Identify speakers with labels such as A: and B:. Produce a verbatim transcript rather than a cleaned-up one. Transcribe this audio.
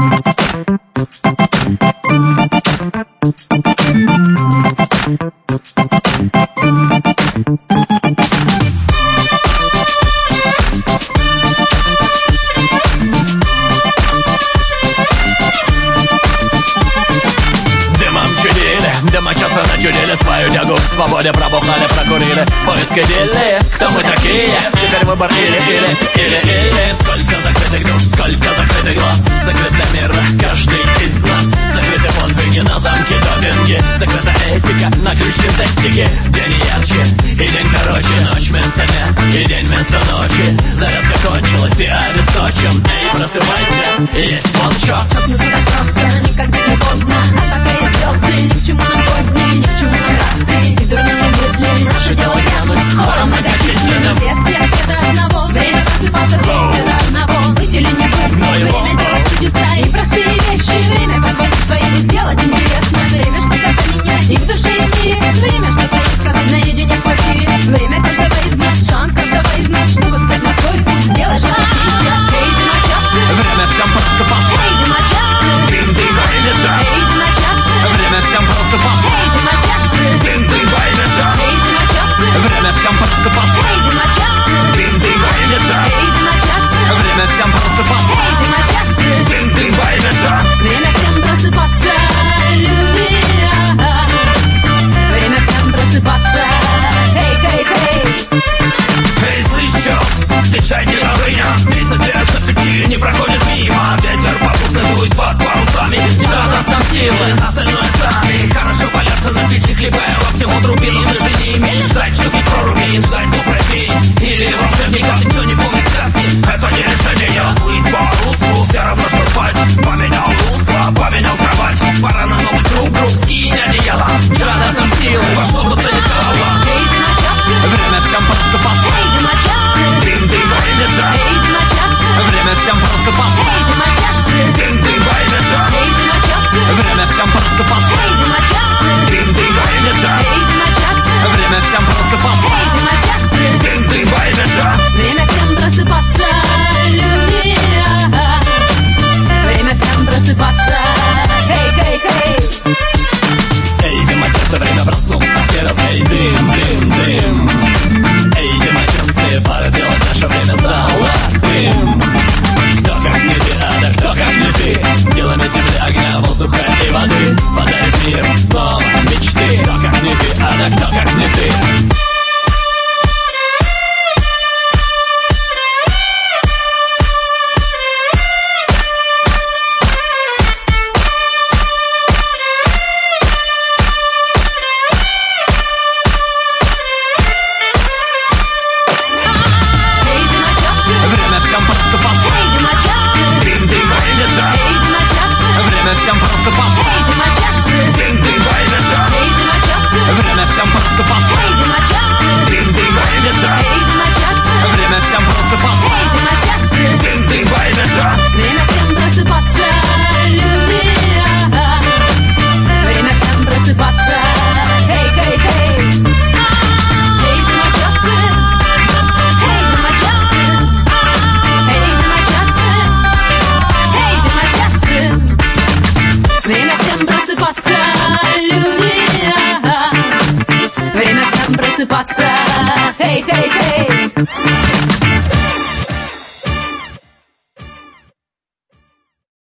A: Домочадцы начудили свою тягу в свободе, пробухали, прокурили, поиски дели. Кто мы такие? Теперь выбор или-или, или-или. Сколько закрытых душ, сколько закрытых глаз. Закрыт для мира каждый из нас. Закрыты подвиги на замке допинги. Закрыта этика на ключ синтетики. День ярче и день короче. Ночь вместо дня и день вместо ночи. Зарядка кончилась и обесточен. Эй, просыпайся, есть волчок.
B: Ну так просто, никогда не поздно. А так и звезды, ни к чему нам позднее, ни к чему нам расты. И дурными мыслями наше дело тянуть хором многочисленным. Всех, всех, все до одного. Время просыпаться здесь все до одного. Быть или не быть, время делать чудеса и простые вещи. Время позволить своим сделать интересно. Время что-то поменять и в душе, и в мире. Время что-то им сказать наедине в квартире. Время каждого из нас, шанс каждого из нас, чтобы стать на свой путь, сделать что-то сейчас. Эй, домочадцы,
A: время всем просыпаться.
B: эй, домочадцы,
A: Дым-дым, вайлица.
B: эй, домочадцы,
A: Время всем просыпаться.
B: эй, домочадцы,
A: Дым-дым, вайлица.
B: эй, домочадцы,
A: Время всем просыпаться.
B: эй, домочадцы,
A: Дым-дым, вайлица.
B: эй, домочадцы,
A: Время всем просыпаться.
B: эй, домочадцы,
A: Дым-дым, вайлица.
B: время всем просыпаться, люди. Время всем просыпаться, эй, эй, эй.
A: Эй, слышь, чё? Ты чай не рабыня. Тридцать лет за пяти не проходит мимо. Ветер попутно дует под парусами. Что даст нам силы, остальное сами. Хорошо валяться на печи, хлебая локтем трубину. Ты же не имеешь ждать щуки проруби, ждать доброй или волшебника. Никто не помнит сказки, это не решение. Плыть по-русски, все равно что спать. Поменял русло, поменял кровать. Пора на новый круг, круг, скинь одеяло. Что даст нам силы, во что бы то ни стало.
B: Эй, домочадцы,
A: Время всем просыпаться.
B: эй, домочадцы,
A: Дым-дым, вайлица.
B: эй, домочадцы,
A: Время всем просыпаться.
B: эй, домочадцы,
A: Дым-дым, вайлица.
B: эй, домочадцы,
A: Время всем просыпаться.
B: эй, домочадцы,
A: Дым-дым, вайлица.
B: эй, домочадцы,
A: Время всем просыпаться.
B: эй, домочадцы,
A: Дым-дым, вайлица.
B: время всем просыпаться, люди. Время всем просыпаться, эй, эй, эй.
A: Эй, домочадцы, время проснуться. Первый эй, дым, дым, дым. Эй, домочадцы, пора сделать наше время золотым. Кто как не ты, а да кто как не ты. Силами земли, огня, воздуха и воды подарит мир снова мечты. Кто как не ты, а да кто как не ты.
B: Эй, домочадцы,
A: Время всем просыпаться.
B: эй, домочадцы,
A: Дым-дым, вайлица.
B: эй, домочадцы,
A: Время всем просыпаться.